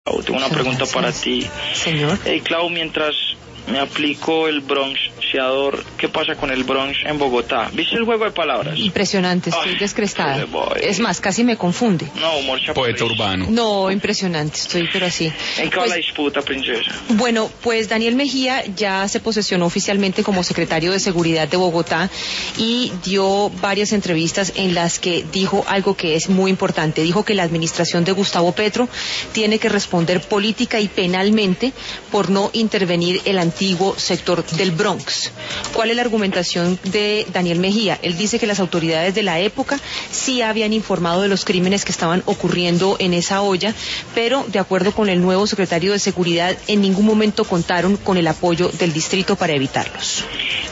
Tengo una pregunta para ti. Señor. Clau, mientras me aplico el bronceador, ¿qué pasa con el bronce en Bogotá? ¿Viste el juego de palabras? Impresionante, estoy descrestada. Es más, casi me confunde. No, humor chaparrito. Poeta urbano. No, impresionante, estoy pero así. ¿En qué va la disputa, princesa? Bueno, pues Daniel Mejía ya se posesionó oficialmente como secretario de Seguridad de Bogotá y dio varias entrevistas en las que dijo algo que es muy importante. Dijo que la administración de Gustavo Petro tiene que responder política y penalmente por no intervenir el antiguo sector del Bronx. ¿Cuál es la argumentación de Daniel Mejía? Él dice que las autoridades de la época sí habían informado de los crímenes que estaban ocurriendo en esa olla, pero de acuerdo con el nuevo secretario de Seguridad, en ningún momento contaron con el apoyo del distrito para evitarlos.